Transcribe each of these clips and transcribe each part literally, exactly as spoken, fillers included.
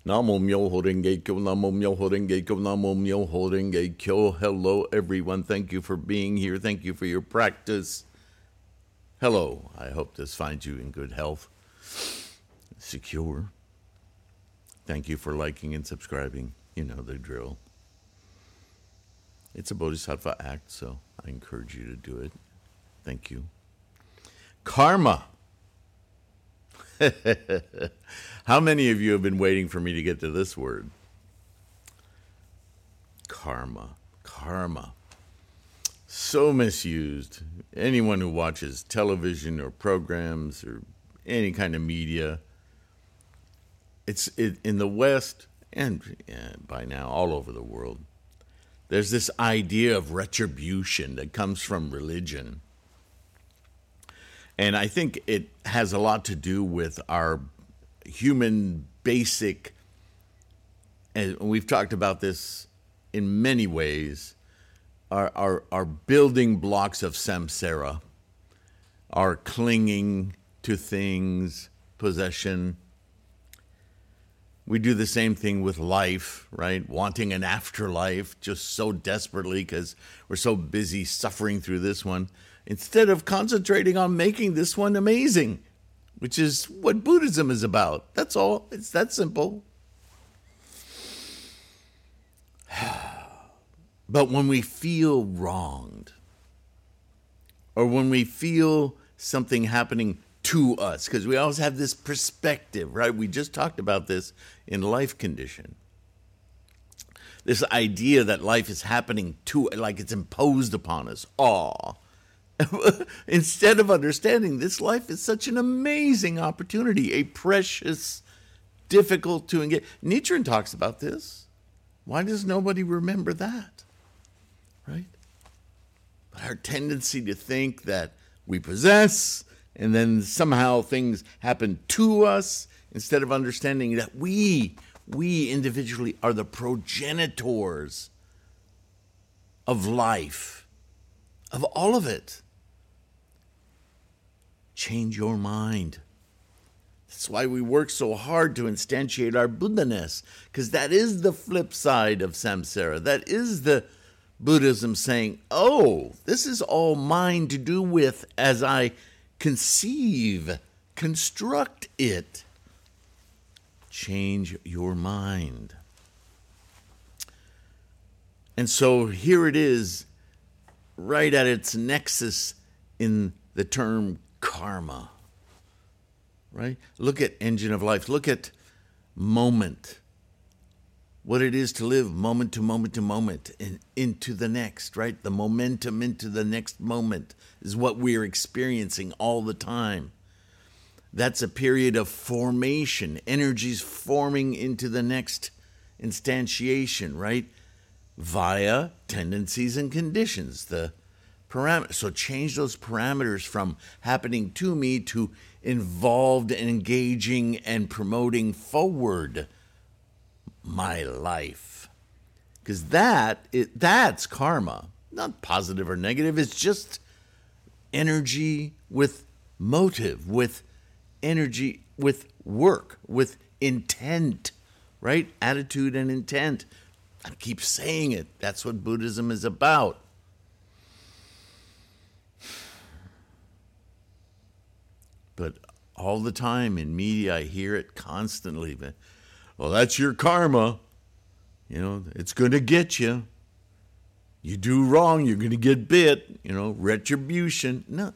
Namo Myoho Renge Kyo, Namo Myoho Renge Kyo, Namo Myoho Renge Kyo. Hello, everyone. Thank you for being here. Thank you for your practice. Hello. I hope this finds you in good health, secure. Thank you for liking and subscribing. You know the drill. It's a Bodhisattva act, so I encourage you to do it. Thank you. Karma. How many of you have been waiting for me to get to this word? Karma. Karma. So misused. Anyone who watches television or programs or any kind of media, it's it, in the West and yeah, by now all over the world, there's this idea of retribution that comes from religion. And I think it has a lot to do with our human basic, and we've talked about this in many ways, our, our, our building blocks of samsara, our clinging to things, possession. We do the same thing with life, right? Wanting an afterlife just so desperately because we're so busy suffering through this one, instead of concentrating on making this one amazing, which is what Buddhism is about. That's all. It's that simple. But when we feel wronged, or when we feel something happening to us, because we always have this perspective, right? We just talked about this in life condition. This idea that life is happening to, like it's imposed upon us. Aw. Instead of understanding this life is such an amazing opportunity, a precious, difficult to engage. Nichiren talks about this. Why does nobody remember that? Right? But our tendency to think that we possess and then somehow things happen to us, instead of understanding that we, we individually are the progenitors of life, of all of it. Change your mind. That's why we work so hard to instantiate our Buddha-ness, because that is the flip side of samsara. That is the Buddhism saying, oh, this is all mine to do with as I conceive, construct it. Change your mind. And so here it is, right at its nexus in the term karma, right? Look at engine of life. Look at moment. What it is to live moment to moment to moment and into the next, right? The momentum into the next moment is what we're experiencing all the time. That's a period of formation. Energies forming into the next instantiation, right? Via tendencies and conditions, the parameters. So change those parameters from happening to me to involved and engaging and promoting forward my life. Because that, it, that's karma. Not positive or negative. It's just energy with motive, with energy, with work, with intent, right? Attitude and intent. I keep saying it. That's what Buddhism is about. But all the time in media, I hear it constantly. But, well, that's your karma. You know, it's going to get you. You do wrong, you're going to get bit. You know, retribution. No,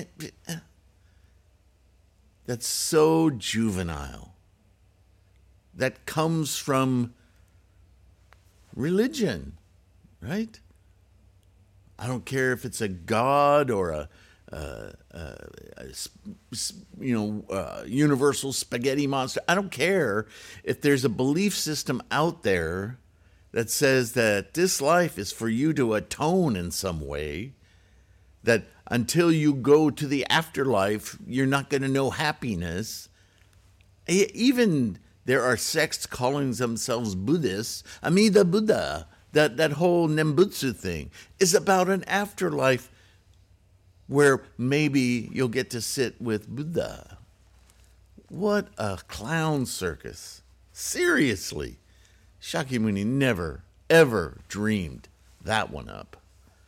that's so juvenile. That comes from religion, right? I don't care if it's a god or a, uh, uh, a you know, uh, universal spaghetti monster. I don't care if there's a belief system out there that says that this life is for you to atone in some way, that until you go to the afterlife, you're not going to know happiness. Even there are sects calling themselves Buddhists. Amida Buddha, that, that whole Nembutsu thing, is about an afterlife where maybe you'll get to sit with Buddha. What a clown circus. Seriously. Shakyamuni never, ever dreamed that one up.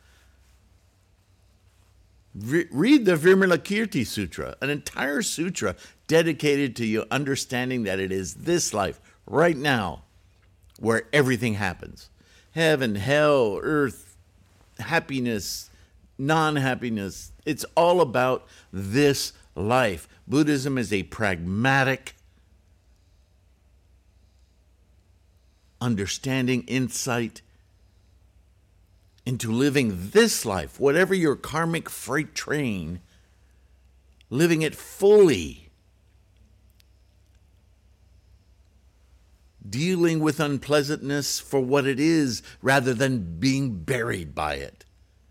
Re- read the Vimalakirti Sutra, an entire sutra dedicated to you understanding that it is this life, right now, where everything happens. Heaven, hell, earth, happiness, non-happiness. It's all about this life. Buddhism is a pragmatic understanding, insight into living this life, whatever your karmic freight train, living it fully, dealing with unpleasantness for what it is rather than being buried by it,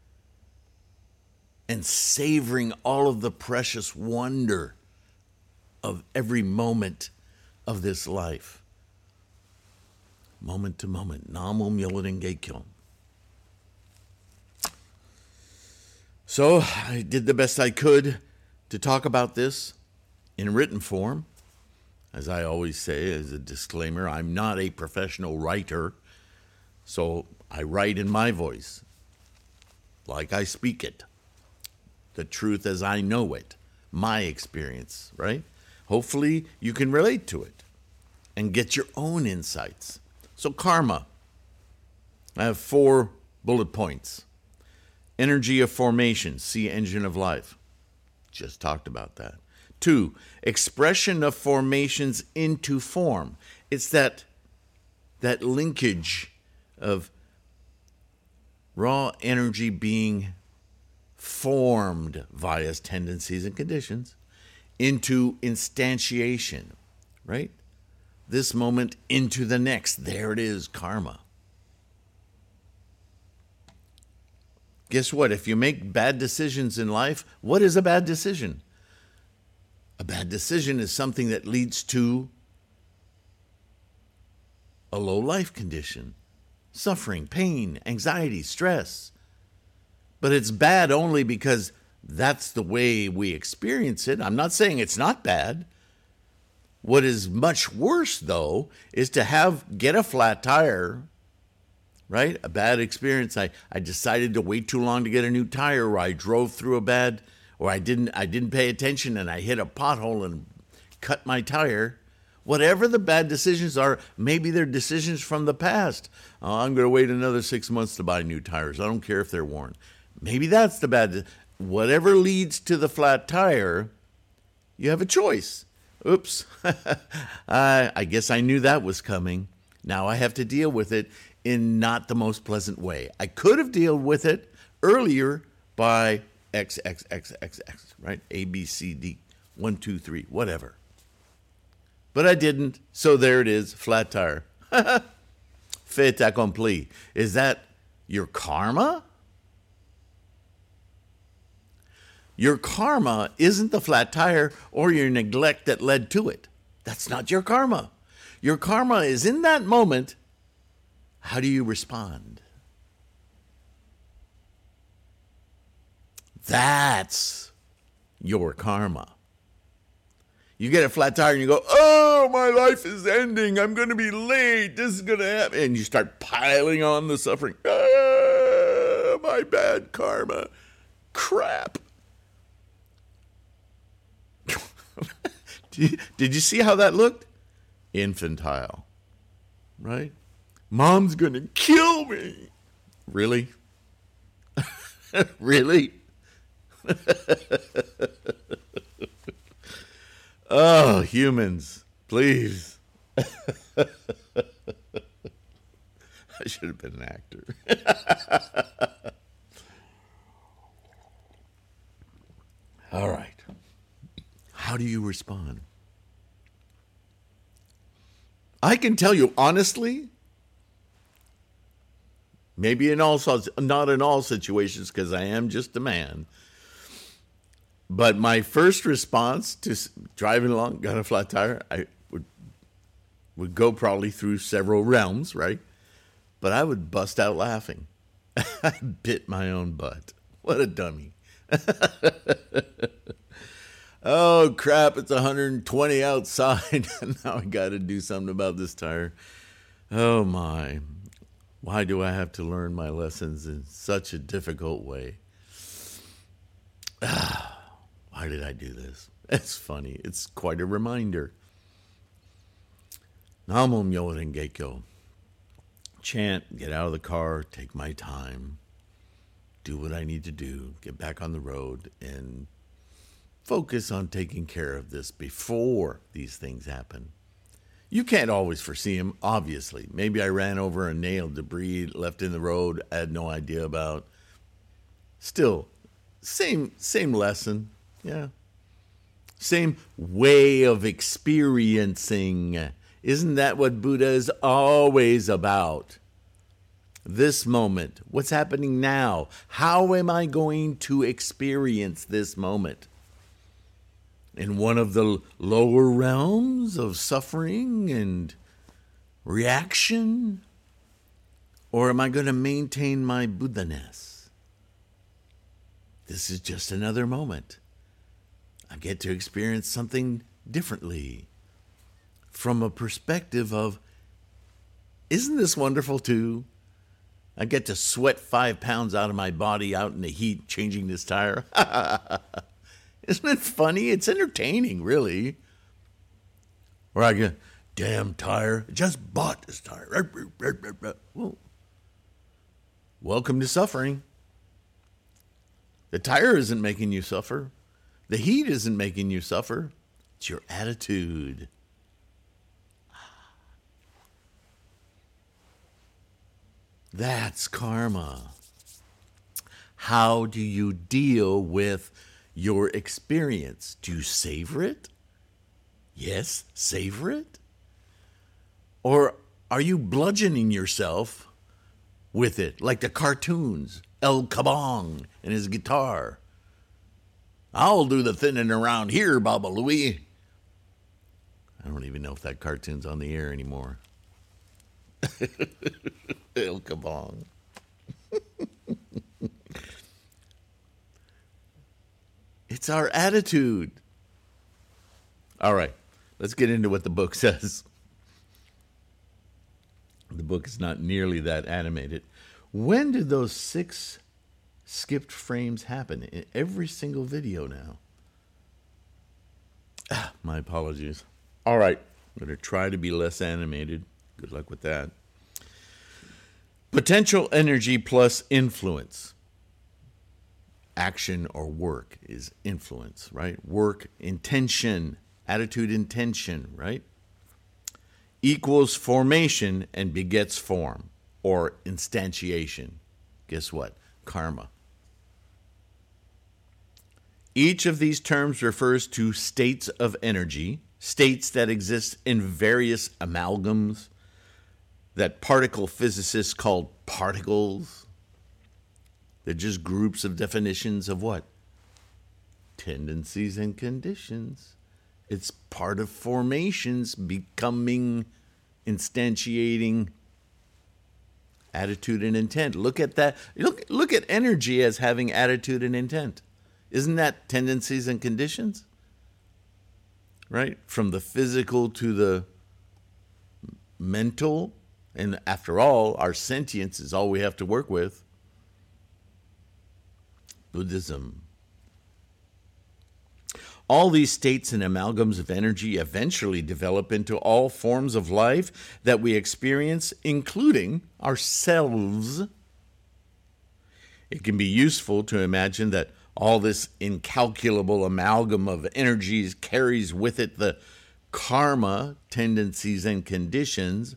and savoring all of the precious wonder of every moment of this life. Moment to moment. Namo Myoho Gekyo. So I did the best I could to talk about this in written form. As I always say, as a disclaimer, I'm not a professional writer, so I write in my voice, like I speak it, the truth as I know it, my experience, right? Hopefully you can relate to it and get your own insights. So karma, I have four bullet points. Energy of formation, see Engine of Life. Just talked about that. Two, expression of formations into form. It's that, that linkage of raw energy being formed via tendencies and conditions into instantiation, right? This moment into the next. There it is, karma. Guess what? If you make bad decisions in life, what is a bad decision? A bad decision is something that leads to a low life condition, suffering, pain, anxiety, stress. But it's bad only because that's the way we experience it. I'm not saying it's not bad. What is much worse, though, is to have get a flat tire, right? A bad experience. I, I decided to wait too long to get a new tire, or I drove through a bad, or I didn't I didn't pay attention and I hit a pothole and cut my tire. Whatever the bad decisions are, maybe they're decisions from the past. Oh, I'm going to wait another six months to buy new tires. I don't care if they're worn. Maybe that's the bad. Whatever leads to the flat tire, you have a choice. Oops, I, I guess I knew that was coming. Now I have to deal with it in not the most pleasant way. I could have dealt with it earlier by X, X, X, X, X, right? A, B, C, D, one, two, three, whatever. But I didn't, so there it is, flat tire. Fait accompli. Is that your karma? Your karma isn't the flat tire or your neglect that led to it. That's not your karma. Your karma is in that moment. How do you respond? That's your karma. You get a flat tire and you go, oh, my life is ending. I'm going to be late. This is going to happen. And you start piling on the suffering. Ah, my bad karma. Crap. Did you see how that looked? Infantile, right? Mom's going to kill me. Really? Really? Oh, humans, please. I should have been an actor. All right. How do you respond? I can tell you honestly, maybe in all not in all situations because I am just a man, but my first response to driving along, got a flat tire, I would would go probably through several realms, right? But I would bust out laughing. I bit my own butt. What a dummy. Oh crap, it's one hundred twenty outside. Now I got to do something about this tire. Oh my. Why do I have to learn my lessons in such a difficult way? Ah, why did I do this? It's funny. It's quite a reminder. Namo Myoho Renge Kyo. Chant, get out of the car, take my time, do what I need to do, get back on the road, and focus on taking care of this before these things happen. You can't always foresee them, obviously. Maybe I ran over a nail, debris left in the road I had no idea about. Still, same same lesson, yeah. Same way of experiencing. Isn't that what Buddha is always about? This moment, what's happening now? How am I going to experience this moment? In one of the lower realms of suffering and reaction? Or am I going to maintain my Buddha-ness? This is just another moment. I get to experience something differently from a perspective of, isn't this wonderful too? I get to sweat five pounds out of my body out in the heat changing this tire. Isn't it funny? It's entertaining, really. Or I get, damn tire, just bought this tire. Well, welcome to suffering. The tire isn't making you suffer. The heat isn't making you suffer. It's your attitude. That's karma. How do you deal with your experience? Do you savor it? Yes, savor it? Or are you bludgeoning yourself with it, like the cartoons, El Kabong and his guitar? I'll do the thinning around here, Baba Louie. I don't even know if that cartoon's on the air anymore. El Kabong. It's our attitude. All right, let's get into what the book says. The book is not nearly that animated. When did those six skipped frames happen? In every single video now. Ah, my apologies. All right, I'm going to try to be less animated. Good luck with that. Potential energy plus influence. Action or work is influence, right? Work, intention, attitude, intention, right? Equals formation and begets form or instantiation. Guess what? Karma. Each of these terms refers to states of energy, states that exist in various amalgams that particle physicists call particles. They're just groups of definitions of what? Tendencies and conditions. It's part of formations becoming, instantiating attitude and intent. Look at that. Look, look at energy as having attitude and intent. Isn't that tendencies and conditions? Right? From the physical to the mental. And after all, our sentience is all we have to work with. Buddhism. All these states and amalgams of energy eventually develop into all forms of life that we experience, including ourselves. It can be useful to imagine that all this incalculable amalgam of energies carries with it the karma, tendencies, and conditions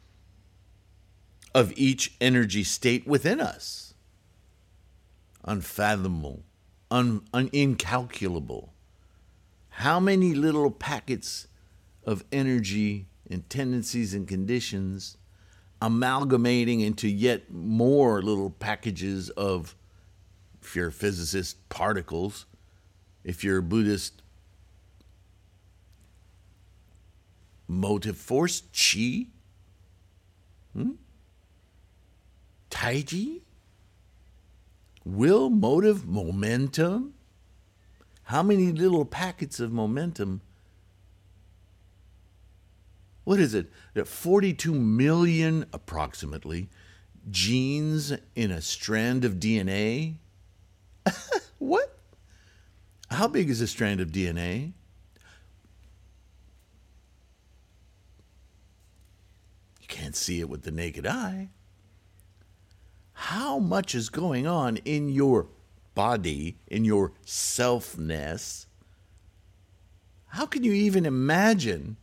of each energy state within us. Unfathomable, un, un, incalculable. How many little packets of energy and tendencies and conditions amalgamating into yet more little packages of, if you're a physicist, particles, if you're a Buddhist, motive force, chi, hmm? Taiji, will, motive, momentum, How many little packets of momentum? What is it? That forty-two million, approximately, genes in a strand of D N A? What? How big is a strand of D N A? You can't see it with the naked eye. How much is going on in your body, in your selfness? How can you even imagine?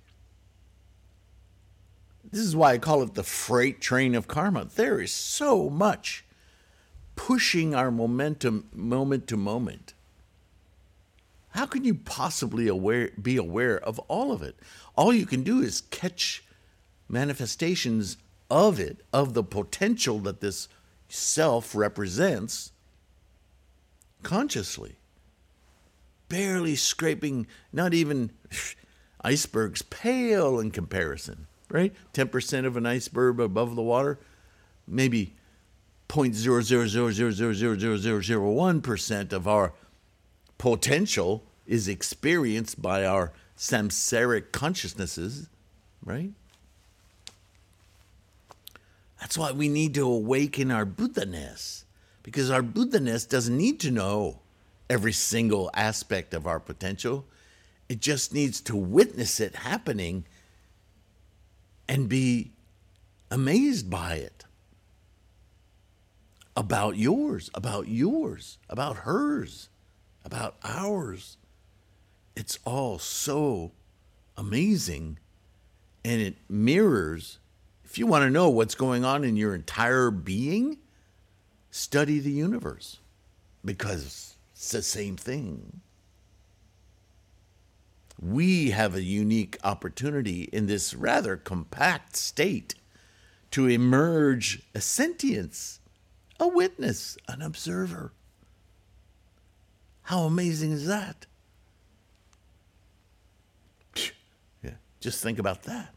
This is why I call it the freight train of karma. There is so much pushing our momentum moment to moment. How can you possibly aware, be aware of all of it? All you can do is catch manifestations of it, of the potential that this self represents consciously. Barely scraping, not even icebergs pale in comparison, right? ten percent of an iceberg above the water, maybe zero point zero zero zero zero zero zero zero zero zero one percent of our potential is experienced by our samsaric consciousnesses, right? That's why we need to awaken our Buddha-ness, because our Buddha-ness doesn't need to know every single aspect of our potential. It just needs to witness it happening and be amazed by it. About yours, about yours, about hers, about ours. It's all so amazing, and it mirrors. If you want to know what's going on in your entire being, study the universe, because it's the same thing. We have a unique opportunity in this rather compact state to emerge a sentience, a witness, an observer. How amazing is that? Yeah, just think about that.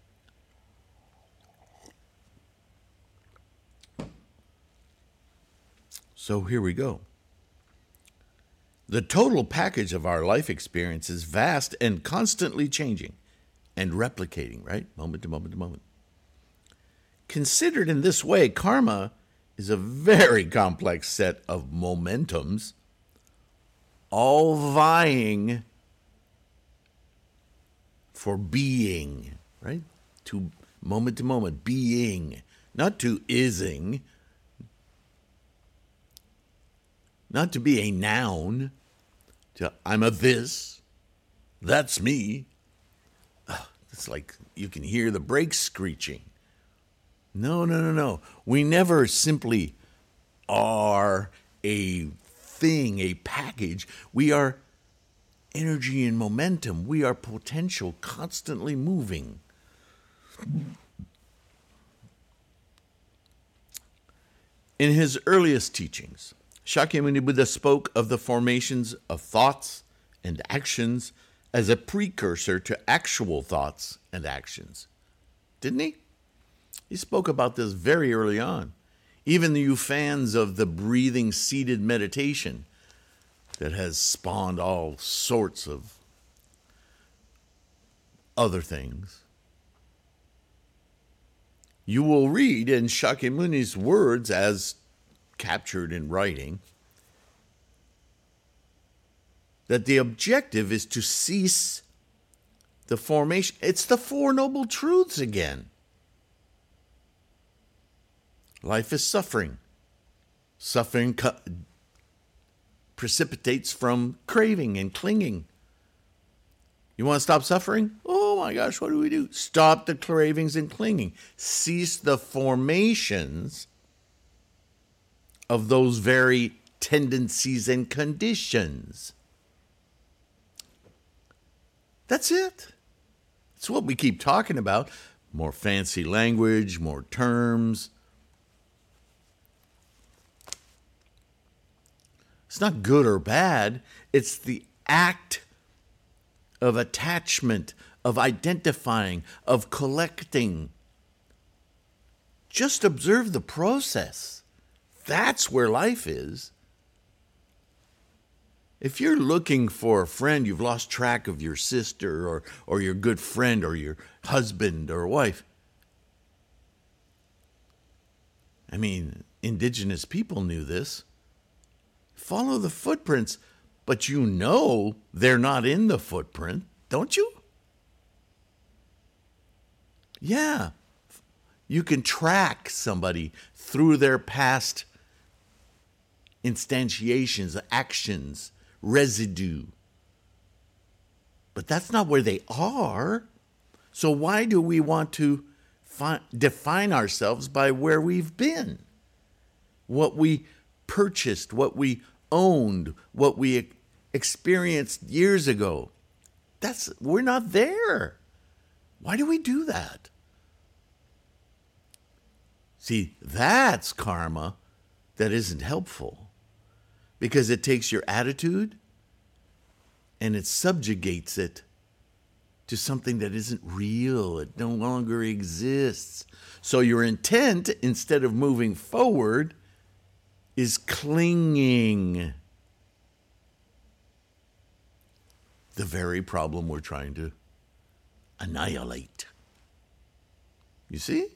So here we go. The total package of our life experience is vast and constantly changing and replicating, right? Moment to moment to moment. Considered in this way, karma is a very complex set of momentums, all vying for being, right? To moment to moment, being, not to ising, not to be a noun, to I'm a this, that's me. Oh, it's like you can hear the brakes screeching. No, no, no, no. We never simply are a thing, a package. We are energy and momentum. We are potential, constantly moving. In his earliest teachings, Shakyamuni Buddha spoke of the formations of thoughts and actions as a precursor to actual thoughts and actions. Didn't he? He spoke about this very early on. Even you fans of the breathing seated meditation that has spawned all sorts of other things. You will read in Shakyamuni's words as captured in writing that the objective is to cease the formation. It's the Four Noble Truths again. Life is suffering. Suffering co- precipitates from craving and clinging. You want to stop suffering? Oh my gosh, what do we do? Stop the cravings and clinging. Cease the formations of those very tendencies and conditions. That's it. It's what we keep talking about. More fancy language, more terms. It's not good or bad. It's the act of attachment, of identifying, of collecting. Just observe the process. That's where life is. If you're looking for a friend, you've lost track of your sister or, or your good friend or your husband or wife. I mean, indigenous people knew this. Follow the footprints, but you know they're not in the footprint, don't you? Yeah. You can track somebody through their past instantiations, actions, residue. But that's not where they are. So why do we want to fi- define ourselves by where we've been? What we purchased, what we owned, what we e- experienced years ago. That's we're not there. Why do we do that? See, that's karma that isn't helpful because it takes your attitude and it subjugates it to something that isn't real. It no longer exists. So your intent, instead of moving forward, is clinging. The very problem we're trying to annihilate. You see?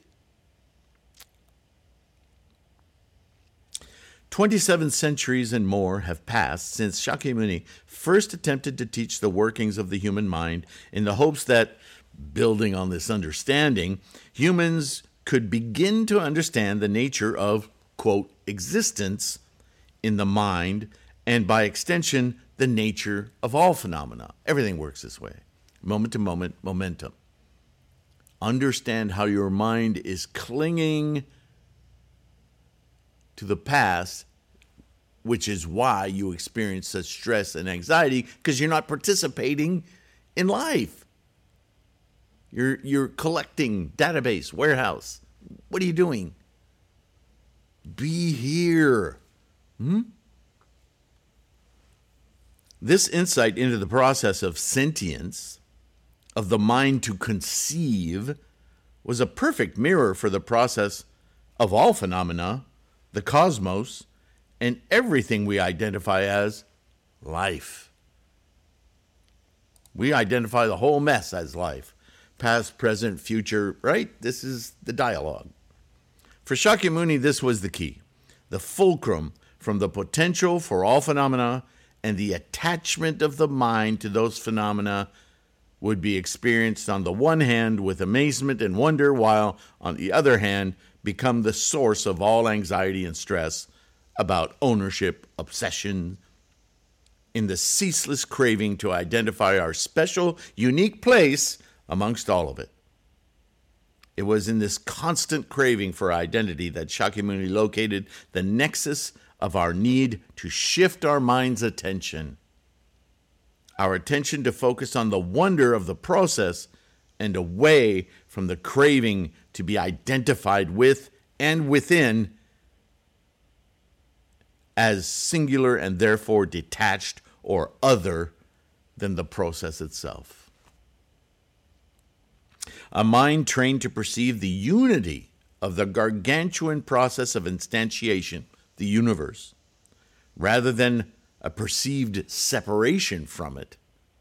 twenty-seven centuries and more have passed since Shakyamuni first attempted to teach the workings of the human mind in the hopes that, building on this understanding, humans could begin to understand the nature of, quote, existence in the mind, and by extension, the nature of all phenomena. Everything works this way. Moment to moment, momentum. Understand how your mind is clinging to the past, which is why you experience such stress and anxiety, because you're not participating in life. You're you're collecting database, warehouse. What are you doing? Be here. Hmm? This insight into the process of sentience, of the mind to conceive, was a perfect mirror for the process of all phenomena, the cosmos, and everything we identify as life. We identify the whole mess as life. Past, present, future, right? This is the dialogue. For Shakyamuni, this was the key. The fulcrum from the potential for all phenomena and the attachment of the mind to those phenomena would be experienced on the one hand with amazement and wonder, while on the other hand become the source of all anxiety and stress about ownership, obsession, in the ceaseless craving to identify our special, unique place amongst all of it. It was in this constant craving for identity that Shakyamuni located the nexus of our need to shift our mind's attention. Our attention to focus on the wonder of the process and away from the craving to be identified with and within as singular and therefore detached or other than the process itself. A mind trained to perceive the unity of the gargantuan process of instantiation, the universe, rather than a perceived separation from it,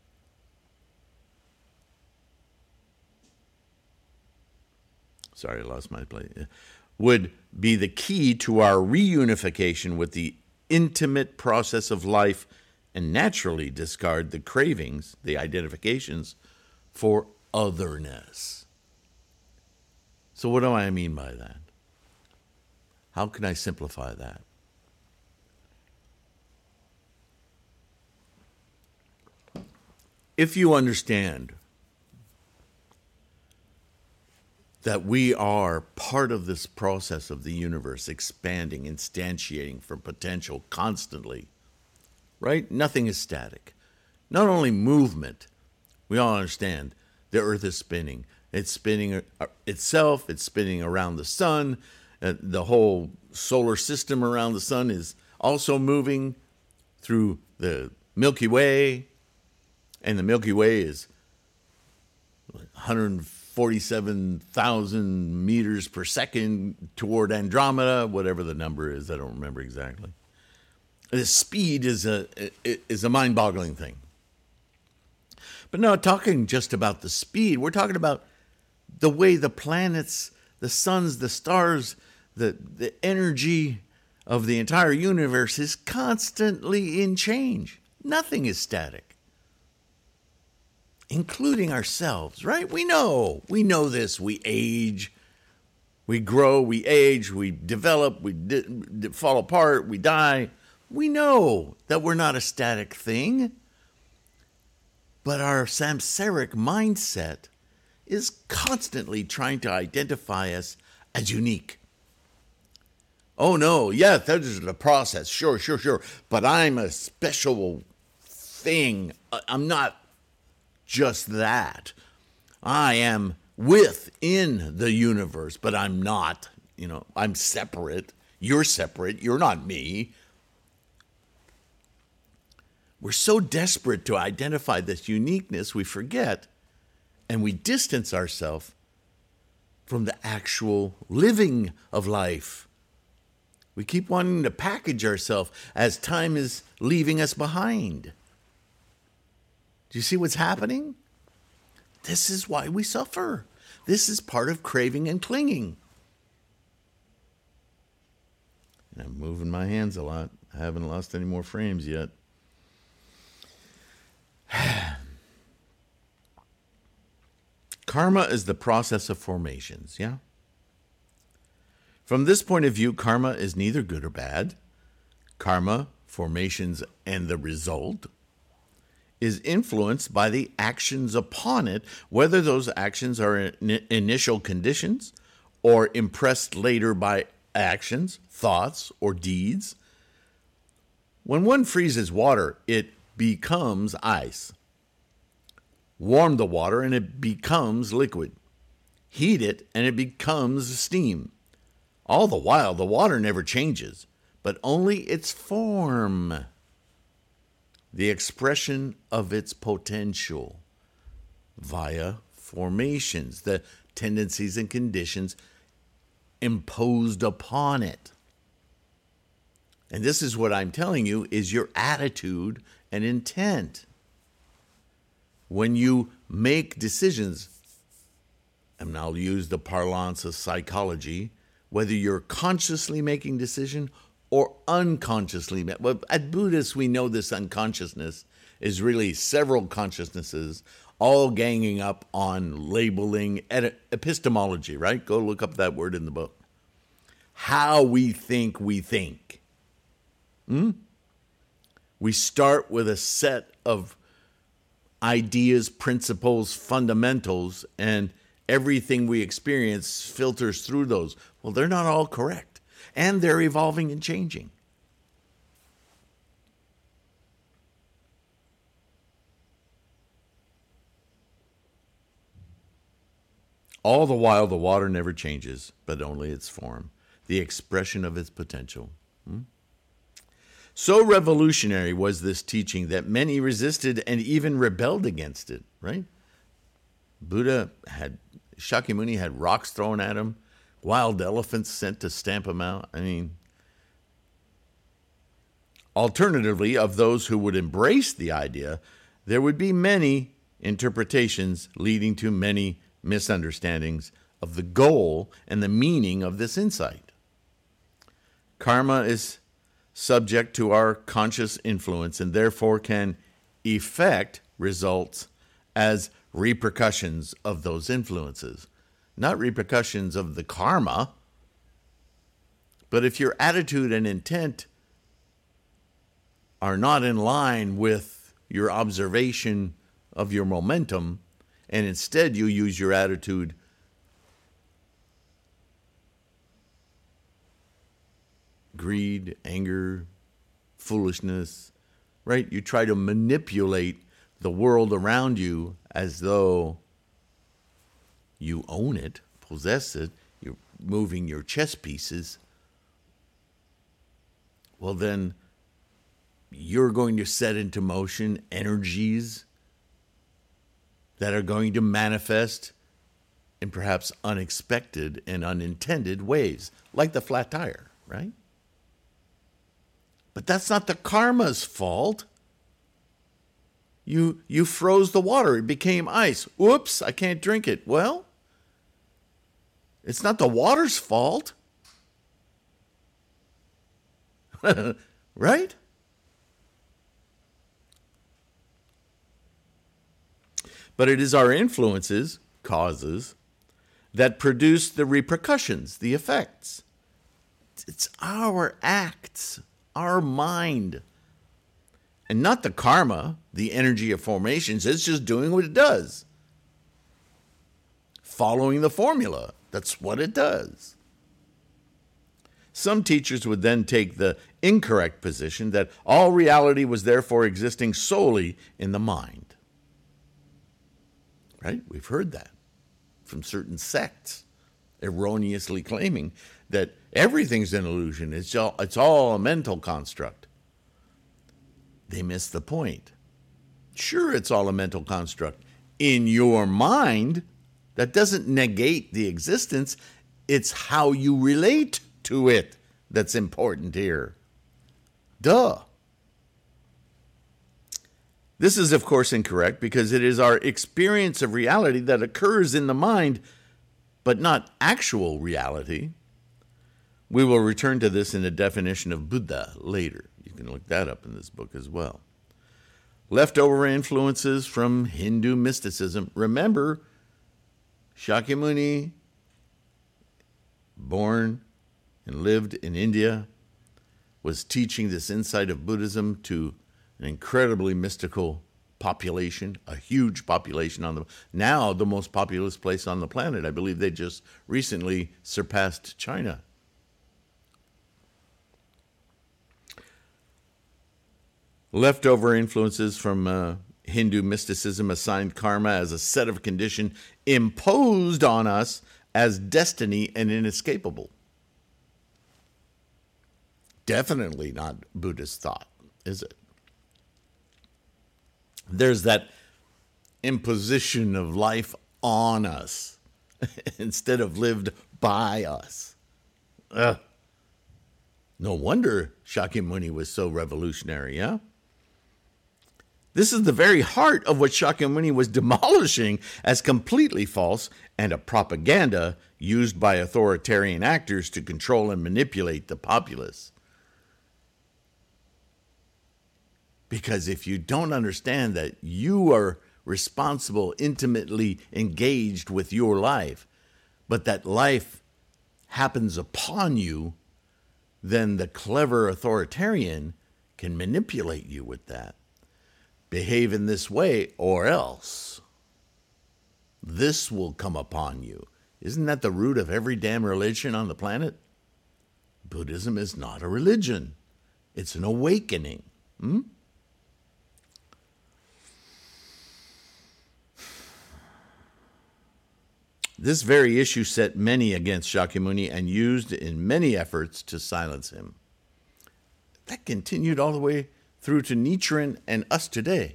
sorry, I lost my place, would be the key to our reunification with the intimate process of life, and naturally discard the cravings, the identifications, for otherness. So what do I mean by that? How can I simplify that? If you understand that we are part of this process of the universe expanding, instantiating from potential constantly, right? Nothing is static. Not only movement, we all understand the earth is spinning. It's spinning itself, it's spinning around the sun. Uh, the whole solar system around the sun is also moving through the Milky Way. And the Milky Way is one hundred forty-seven thousand meters per second toward Andromeda, whatever the number is, I don't remember exactly. The speed is a is a mind-boggling thing. But not talking just about the speed. We're talking about the way the planets, the suns, the stars, the, the energy of the entire universe is constantly in change. Nothing is static, including ourselves, right? We know. We know this. We age. We grow. We age. We develop. We di- di- fall apart. We die. We know that we're not a static thing. But our samsaric mindset is constantly trying to identify us as unique. Oh, no, yeah, that is the process. Sure, sure, sure. But I'm a special thing. I'm not just that. I am within the universe, but I'm not. You know, I'm separate. You're separate. You're not me. We're so desperate to identify this uniqueness, we forget and we distance ourselves from the actual living of life. We keep wanting to package ourselves as time is leaving us behind. Do you see what's happening? This is why we suffer. This is part of craving and clinging. And I'm moving my hands a lot. I haven't lost any more frames yet. Karma is the process of formations, yeah? From this point of view, karma is neither good or bad. Karma, formations, and the result is influenced by the actions upon it, whether those actions are in initial conditions or impressed later by actions, thoughts, or deeds. When one freezes water, it becomes ice. Warm the water and it becomes liquid. Heat it and it becomes steam. All the while, the water never changes, but only its form, the expression of its potential via formations, the tendencies and conditions imposed upon it. And this is what I'm telling you is your attitude and intent. When you make decisions, and I'll use the parlance of psychology, whether you're consciously making decision or unconsciously. Well, at Buddhists, we know this unconsciousness is really several consciousnesses all ganging up on labeling, epistemology, right? Go look up that word in the book. How we think we think. Hmm? We start with a set of ideas, principles, fundamentals, and everything we experience filters through those. Well, they're not all correct, and they're evolving and changing. All the while, the water never changes, but only its form, the expression of its potential. Hmm? So revolutionary was this teaching that many resisted and even rebelled against it, right? Buddha had, Shakyamuni had rocks thrown at him, wild elephants sent to stamp him out. I mean, alternatively, of those who would embrace the idea, there would be many interpretations leading to many misunderstandings of the goal and the meaning of this insight. Karma is subject to our conscious influence and therefore can effect results as repercussions of those influences, not repercussions of the karma. But if your attitude and intent are not in line with your observation of your momentum, and instead you use your attitude greed, anger, foolishness, right? You try to manipulate the world around you as though you own it, possess it, you're moving your chess pieces. Well, then you're going to set into motion energies that are going to manifest in perhaps unexpected and unintended ways, like the flat tire, right? But that's not the karma's fault. You, you froze the water. It became ice. Whoops, I can't drink it. Well, it's not the water's fault. Right? But it is our influences, causes, that produce the repercussions, the effects. It's our acts, our mind, and not the karma, the energy of formations. It's just doing what it does. Following the formula. That's what it does. Some teachers would then take the incorrect position that all reality was therefore existing solely in the mind. Right? We've heard that from certain sects, erroneously claiming that everything's an illusion. It's all, it's all a mental construct. They miss the point. Sure, it's all a mental construct. In your mind, that doesn't negate the existence. It's how you relate to it that's important here. Duh. This is, of course, incorrect because it is our experience of reality that occurs in the mind, but not actual reality. We will return to this in a definition of Buddha later. You can look that up in this book as well. Leftover influences from Hindu mysticism. Remember, Shakyamuni, born and lived in India, was teaching this insight of Buddhism to an incredibly mystical population, a huge population on the now the most populous place on the planet. I believe they just recently surpassed China. Leftover influences from uh, Hindu mysticism assigned karma as a set of condition imposed on us as destiny and inescapable. Definitely not Buddhist thought, is it? There's that imposition of life on us instead of lived by us. Ugh. No wonder Shakyamuni was so revolutionary, yeah? This is the very heart of what Shakyamuni was demolishing as completely false and a propaganda used by authoritarian actors to control and manipulate the populace. Because if you don't understand that you are responsible, intimately engaged with your life, but that life happens upon you, then the clever authoritarian can manipulate you with that. Behave in this way or else this will come upon you. Isn't that the root of every damn religion on the planet? Buddhism is not a religion. It's an awakening. Hmm? This very issue set many against Shakyamuni and used in many efforts to silence him. That continued all the way through to Nichiren and us today.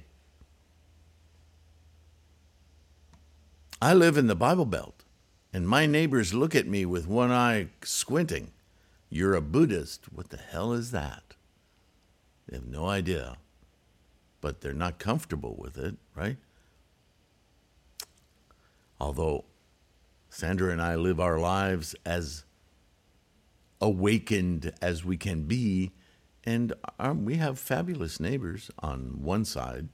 I live in the Bible Belt, and my neighbors look at me with one eye squinting. You're a Buddhist. What the hell is that? They have no idea, but they're not comfortable with it, right? Although Sandra and I live our lives as awakened as we can be, and um, we have fabulous neighbors on one side.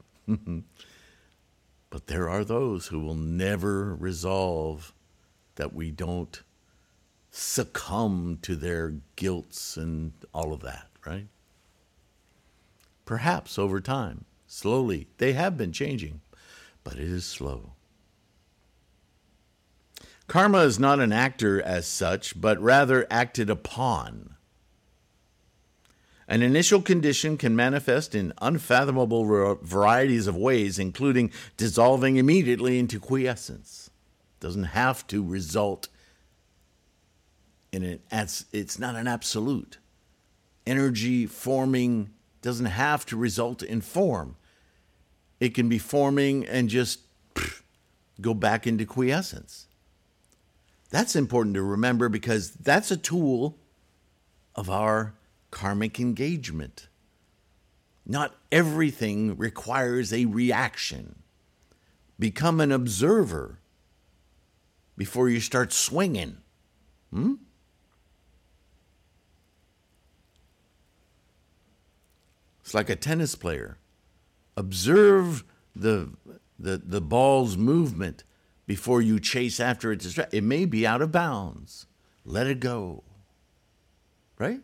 But there are those who will never resolve that we don't succumb to their guilts and all of that, right? Perhaps over time, slowly, they have been changing, but it is slow. Karma is not an actor as such, but rather acted upon. An initial condition can manifest in unfathomable varieties of ways, including dissolving immediately into quiescence. It doesn't have to result in an, it's not an absolute. Energy forming doesn't have to result in form. It can be forming and just pff, go back into quiescence. That's important to remember because that's a tool of our karmic engagement. Not everything requires a reaction. Become an observer before you start swinging. Hmm? It's like a tennis player. Observe the, the, the ball's movement before you chase after it. It may be out of bounds. Let it go. Right?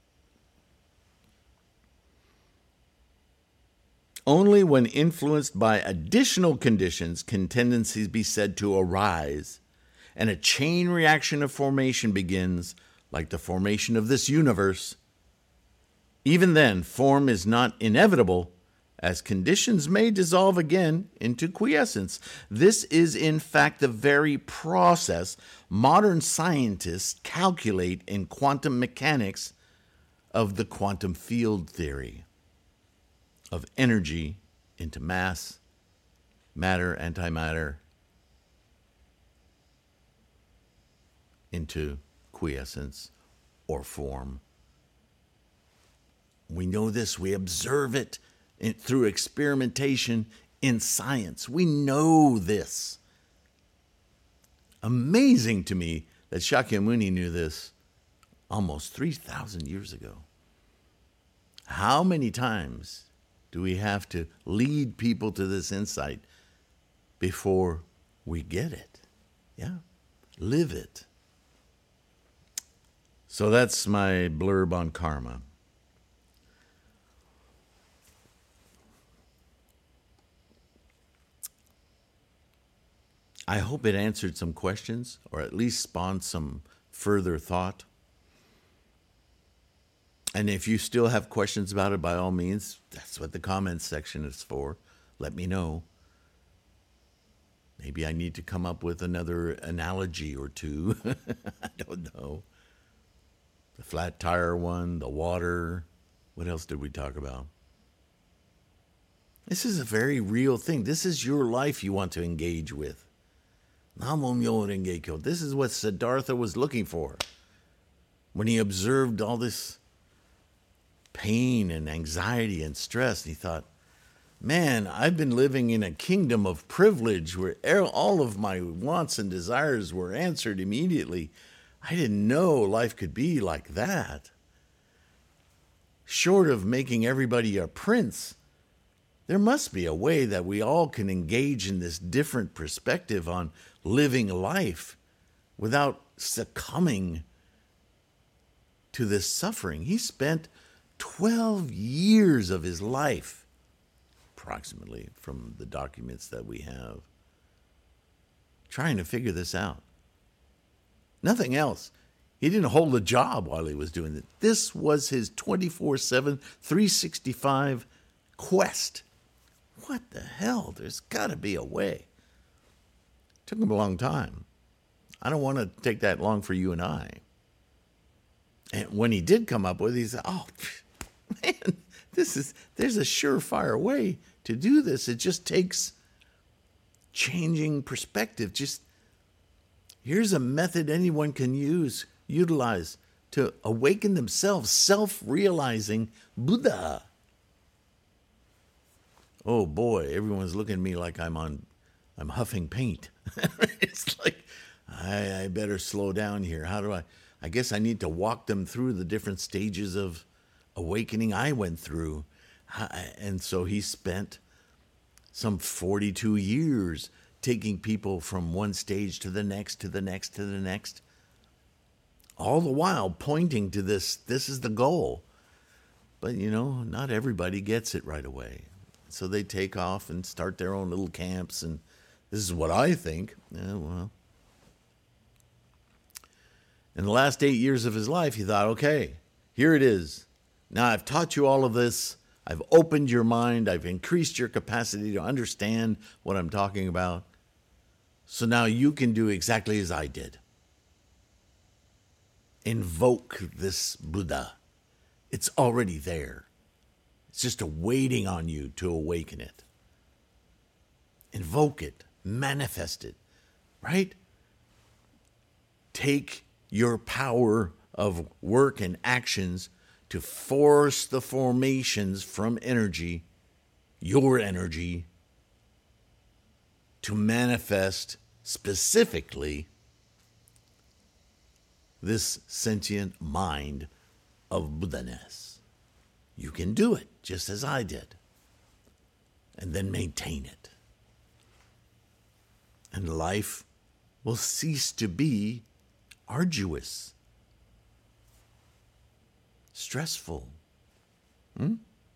Only when influenced by additional conditions can tendencies be said to arise, and a chain reaction of formation begins, like the formation of this universe. Even then, form is not inevitable, as conditions may dissolve again into quiescence. This is, in fact, the very process modern scientists calculate in quantum mechanics of the quantum field theory of energy into mass, matter, antimatter, into quiescence or form. We know this. We observe it in, through experimentation in science. We know this. Amazing to me that Shakyamuni knew this almost three thousand years ago. How many times do we have to lead people to this insight before we get it? Yeah, live it. So that's my blurb on karma. I hope it answered some questions, or at least spawned some further thought. And if you still have questions about it, by all means, that's what the comments section is for. Let me know. Maybe I need to come up with another analogy or two. I don't know. The flat tire one, the water. What else did we talk about? This is a very real thing. This is your life you want to engage with. Namo Myoho Renge Kyo. This is what Siddhartha was looking for when he observed all this pain and anxiety and stress. And he thought, man, I've been living in a kingdom of privilege where all of my wants and desires were answered immediately. I didn't know life could be like that. Short of making everybody a prince, there must be a way that we all can engage in this different perspective on living life without succumbing to this suffering. He spent twelve years of his life, approximately, from the documents that we have, trying to figure this out. Nothing else. He didn't hold a job while he was doing it. This was his twenty-four seven, three sixty-five quest. What the hell? There's got to be a way. Took him a long time. I don't want to take that long for you and I. And when he did come up with it, he said, oh, man, this is, there's a surefire way to do this. It just takes changing perspective. Just here's a method anyone can use, utilize to awaken themselves, self-realizing Buddha. Oh boy, everyone's looking at me like I'm on, I'm huffing paint. It's like, I, I better slow down here. How do I, I guess I need to walk them through the different stages of awakening I went through. And so he spent some forty-two years taking people from one stage to the next, to the next, to the next. All the while pointing to this, this is the goal. But, you know, not everybody gets it right away. So they take off and start their own little camps, and this is what I think. Yeah, well. In the last eight years of his life, he thought, okay, here it is. Now I've taught you all of this. I've opened your mind. I've increased your capacity to understand what I'm talking about. So now you can do exactly as I did. Invoke this Buddha. It's already there. It's just waiting on you to awaken it. Invoke it. Manifest it. Right? Take your power of work and actions to force the formations from energy, your energy, to manifest specifically this sentient mind of Buddha-ness. You can do it just as I did, and then maintain it. And life will cease to be arduous, stressful. Hmm?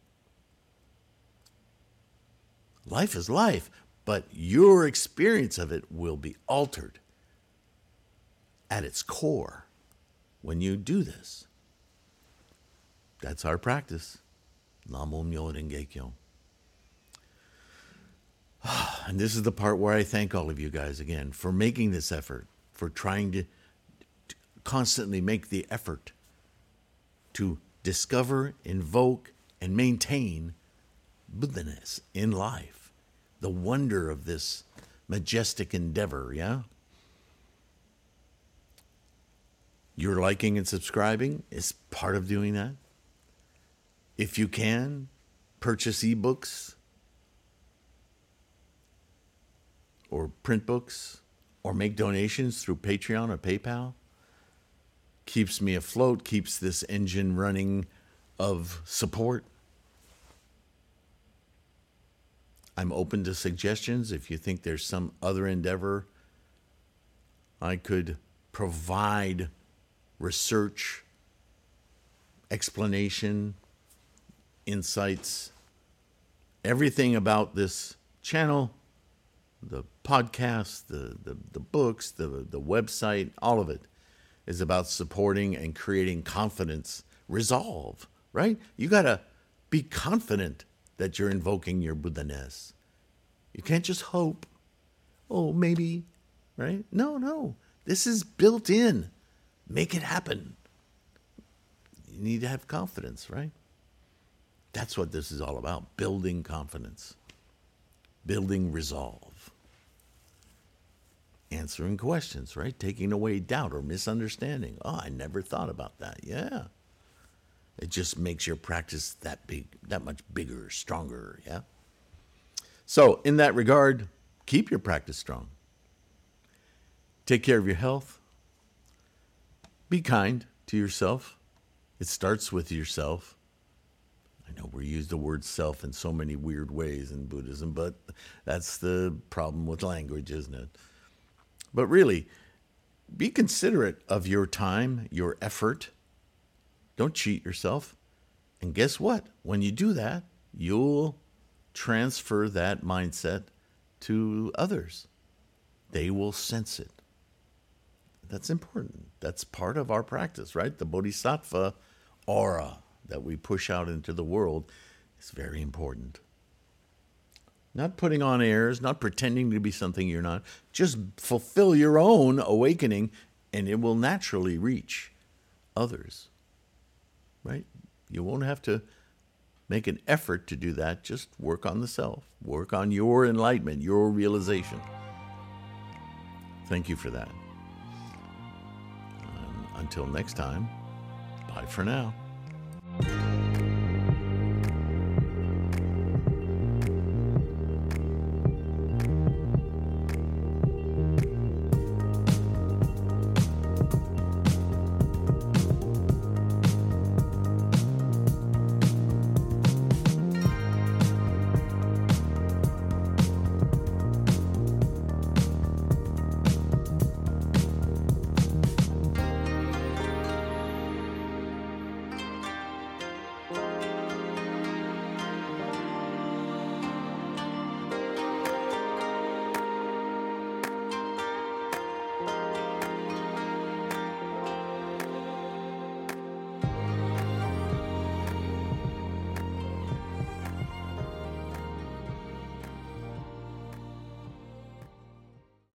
Life is life, but your experience of it will be altered at its core when you do this. That's our practice. Namo Myo Renge Kyo. And this is the part where I thank all of you guys again for making this effort, for trying to, to constantly make the effort to discover, invoke, and maintain Buddha-ness in life. The wonder of this majestic endeavor, yeah? Your liking and subscribing is part of doing that. If you can, purchase ebooks or print books or make donations through Patreon or PayPal. Keeps me afloat, keeps this engine running of support. I'm open to suggestions. If you think there's some other endeavor I could provide research, explanation, insights, everything about this channel, the podcast, the, the, the books, the, the website, all of it is about supporting and creating confidence, resolve, right? You got to be confident that you're invoking your Buddha-ness. You can't just hope, oh, maybe, right? No, no. This is built in. Make it happen. You need to have confidence, right? That's what this is all about, building confidence, building resolve, answering questions, right? Taking away doubt or misunderstanding. Oh, I never thought about that. Yeah. It just makes your practice that big, that much bigger, stronger, yeah? So, in that regard, keep your practice strong. Take care of your health. Be kind to yourself. It starts with yourself. I know we use the word self in so many weird ways in Buddhism, but that's the problem with language, isn't it? But really, be considerate of your time, your effort. Don't cheat yourself. And guess what? When you do that, you'll transfer that mindset to others. They will sense it. That's important. That's part of our practice, right? The Bodhisattva aura that we push out into the world is very important. Not putting on airs, not pretending to be something you're not. Just fulfill your own awakening, and it will naturally reach others, right? You won't have to make an effort to do that. Just work on the self. Work on your enlightenment, your realization. Thank you for that. Um, until next time, bye for now.